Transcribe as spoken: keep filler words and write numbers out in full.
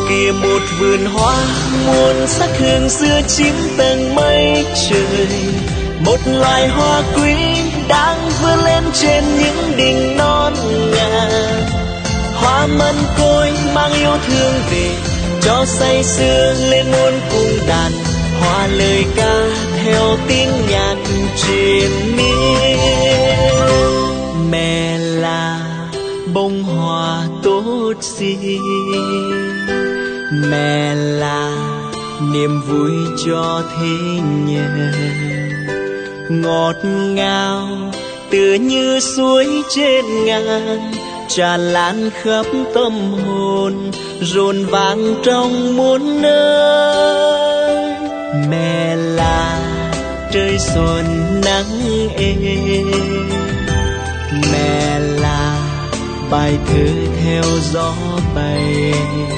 kia một vườn hoa muôn sắc hương giữa chín tầng mây trời, một loài hoa quý đang vươn lên trên những đỉnh non ngàn. Hoa mân côi mang yêu thương về cho say sưa lên muôn cung đàn, hoa lời ca theo tiếng nhạc triền miên. Mẹ là bông hoa tốt xinh, mẹ là niềm vui cho thế nhân, ngọt ngào tựa như suối trên ngàn, tràn lan khắp tâm hồn rộn vang trong muôn nơi. Mẹ là trời xuân nắng êm, mẹ là bài thơ theo gió bay.